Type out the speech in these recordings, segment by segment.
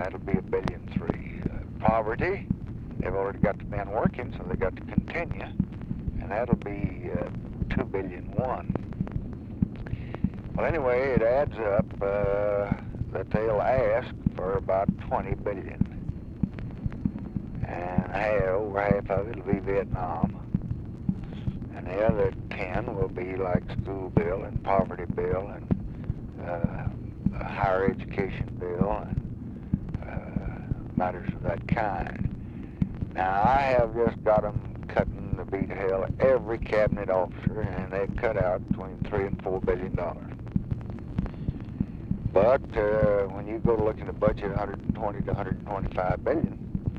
that'll be $1.3 billion. Poverty, they've already got the men working, so they got to continue, and that'll be $2.1 billion. Well, anyway, it adds up that they'll ask for about $20 billion, and over half of it will be Vietnam, and the other 10 will be like school bill and poverty bill and a higher education bill and matters of that kind. Now, I have just got them cutting the beat of hell every cabinet officer, and they've cut out between $3 and $4 billion. But when you go to look at the budget, 120 to 125 billion,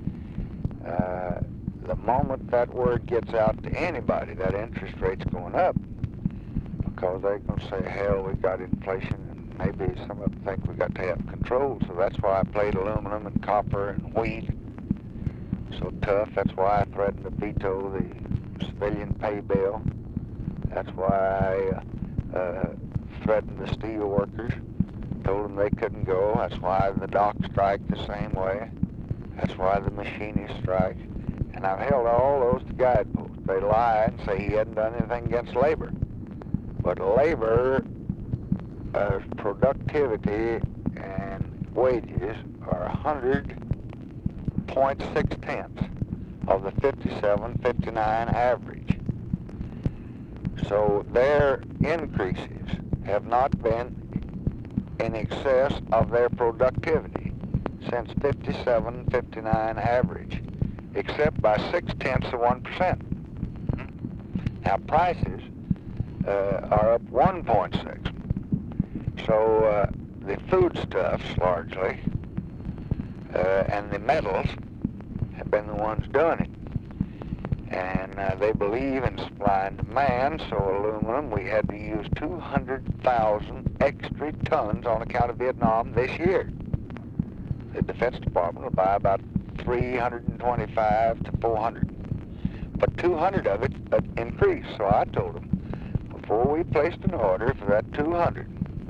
the moment that word gets out to anybody, that interest rate's going up, because they're going to say, hell, we got inflation, and maybe some of them think we got to have control. So that's why I played aluminum and copper and wheat so tough. That's why I threatened to veto the civilian pay bill. That's why I threatened the steel workers, told them they couldn't go. That's why the dock strike the same way. That's why the machinists strike. And I've held all those to guideposts. They lie and say he hadn't done anything against labor. But labor, productivity and wages are 100.6 of the 57, 59 average. So their increases have not been in excess of their productivity since 57, 59 average, except by 0.6%. Now prices are up 1.6. So the foodstuffs largely and the metals have been the ones doing it. And they believe in supply and demand, so aluminum, we had to use 200,000 extra tons on account of Vietnam this year. The Defense Department will buy about 325 to 400. But 200 of it increased, so I told them, before we placed an order for that 200,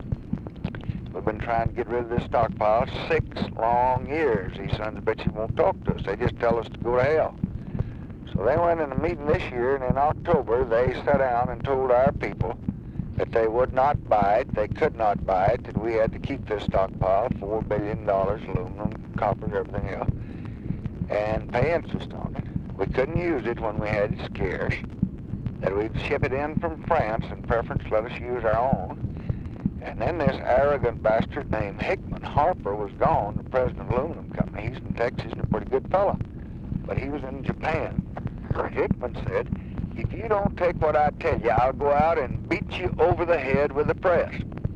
we've been trying to get rid of this stockpile 6 long years. These sons of bitches won't talk to us. They just tell us to go to hell. So they went in a meeting this year, and in October, they sat down and told our people that they would not buy it, they could not buy it, that we had to keep this stockpile, $4 billion, aluminum, copper, everything else, and pay interest on it. We couldn't use it when we had it scarce, that we'd ship it in from France in preference let us use our own. And then this arrogant bastard named Hickman Harper was gone, the president of the aluminum company. He's from Texas and a pretty good fella, but he was in Japan. Hickman said, if you don't take what I tell you, I'll go out and beat you over the head with the press.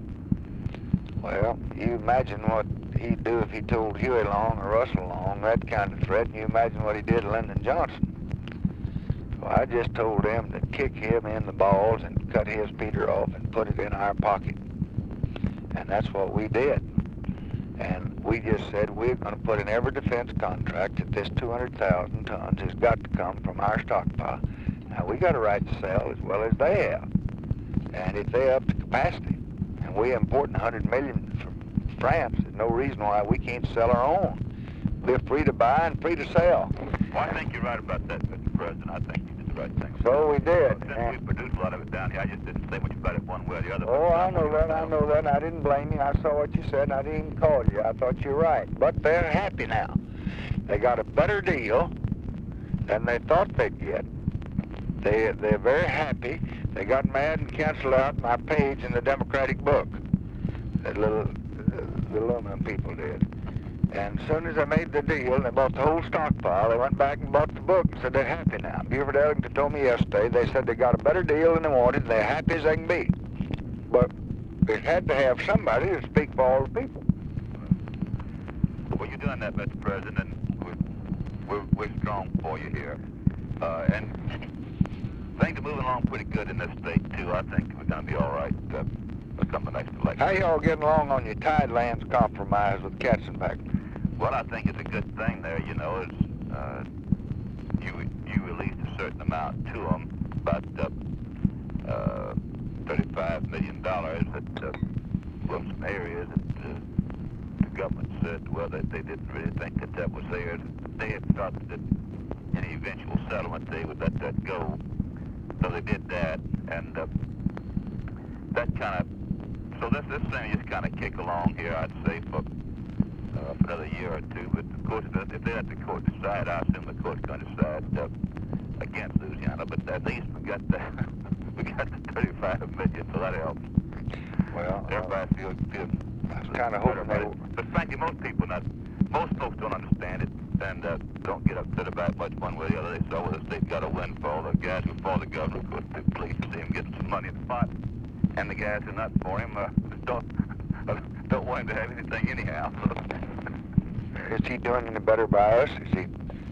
Well, you imagine what he'd do if he told Huey Long or Russell Long that kind of threat, and you imagine what he did to Lyndon Johnson. So I just told them to kick him in the balls and cut his Peter off and put it in our pocket. And that's what we did. And we just said we're going to put in every defense contract that this 200,000 tons has got to come from our stockpile. Now, we got a right to sell as well as they have. And if they up to capacity, and we import 100 million from France, there's no reason why we can't sell our own. We're free to buy and free to sell. Well, I think you're right about that, Mr. President. I think you did the right thing. So we did. Since we produced a lot of it down here, I just didn't say much about it one way or the other. Oh, I know that, and I didn't blame you. I saw what you said, and I didn't even call you. I thought you were right. But they're happy now. They got a better deal than they thought they'd get. They're very happy. They got mad and canceled out my page in the Democratic book. The aluminum people did. And as soon as I made the deal and they bought the whole stockpile, they went back and bought the book and said they're happy now. Buford Ellington told me yesterday, they said they got a better deal than they wanted, and they're happy as they can be. But they had to have somebody to speak for all the people. Well, you're doing that, Mr. President, and we're strong for you here. And things are moving along pretty good in this state, too. I think we're going to be all right come the next election. How y'all getting along on your Tidelands compromise with Katzenbach? Well, I think it's a good thing there, you know. You released a certain amount to them, about $35 million from some areas to government said, well, that they didn't really think that that was theirs. They had thought that any eventual settlement, they would let that go. So they did that, and that kind of, so this thing just kind of kick along here, I'd say, for another year or two. But of course, if they let the court decide, I assume the court's going to decide against Louisiana. But at least we got the we got the 35 million, so that helps. Well, everybody feels I was kind of hoping they were. But frankly, most folks don't understand it and don't get upset about it much one way or the other. They saw whether they've got a windfall. The guys who for the governor, of course, they're pleased to see him getting some money in the pot. And the guys who are not for him don't want him to have anything anyhow. So. Is he doing any better by us? Is he?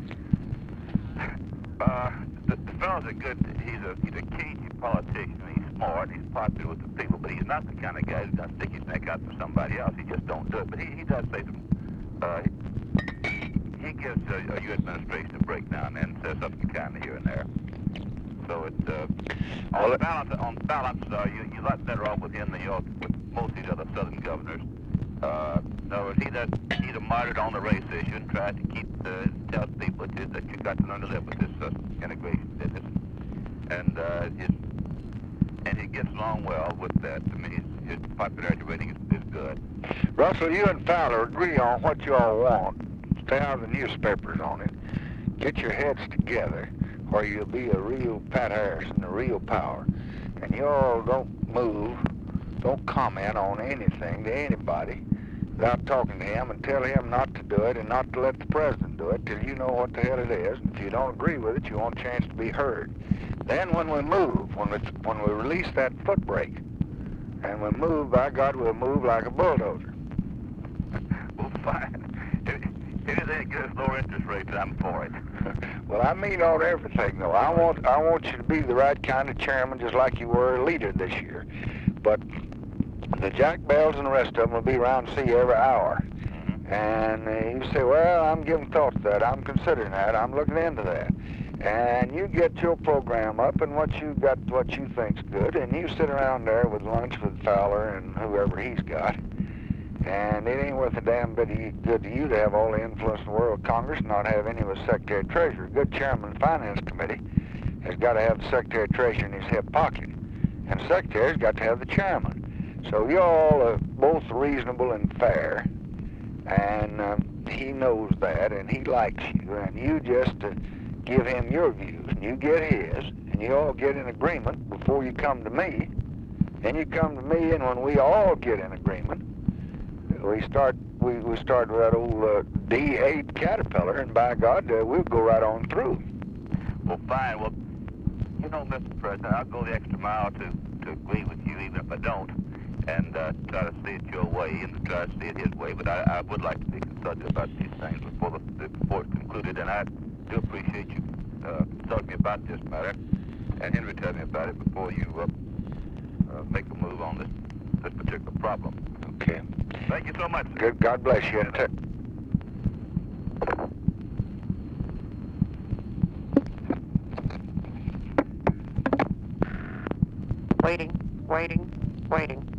The fellow's a good. He's a cagey politician. He's smart. He's popular with the people, but he's not the kind of guy who's going to stick his neck out for somebody else. He just don't do it. But he does say some. He gives your administration a break now and then, says something kind of here and there. So it's on balance, you're a lot better off with him than you are with most of these other southern governors. No, he's a martyr on the race issue and tries to tells people that you've got to learn to live with this integration business. And he gets along well with that. I mean, his popularity rating is good. Russell, you and Fowler agree on what you all want. Stay out of the newspapers on it. Get your heads together, or you'll be a real Pat Harrison, a real power. And you all don't move, don't comment on anything to anybody without talking to him, and tell him not to do it and not to let the president do it till you know what the hell it is. And if you don't agree with it, you want a chance to be heard. Then when we move, when we release that foot brake, and we move, by God, we'll move like a bulldozer. Well, fine. Anything gets lower interest rates, I'm for it. Well, I mean on everything, though. I want you to be the right kind of chairman, just like you were a leader this year. But the Jack Bells and the rest of them will be around to see you every hour. Mm-hmm. And you say, well, I'm giving thought to that. I'm considering that. I'm looking into that. And you get your program up and what you think's good, and you sit around there with lunch with Fowler and whoever he's got. And it ain't worth a damn bit good to you to have all the influence in the world of Congress and not have any of the Secretary of Treasury. A good chairman of the Finance Committee has got to have the Secretary of Treasury in his hip pocket. And the Secretary's got to have the chairman. So you all are both reasonable and fair. And he knows that, and he likes you. And you just give him your views, and you get his, and you all get in agreement before you come to me. Then you come to me, and when we all get in agreement, we start with that old D8 Caterpillar, and by God, we'll go right on through. Well, fine. Well, you know, Mr. President, I'll go the extra mile to agree with you, even if I don't, and try to see it your way and try to see it his way. But I would like to be consulted about these things before it's concluded, and I do appreciate you consulting me about this matter, and Henry tell me about it before you make a move on this particular problem. Okay. Thank you so much, sir. Good. God bless you. Waiting.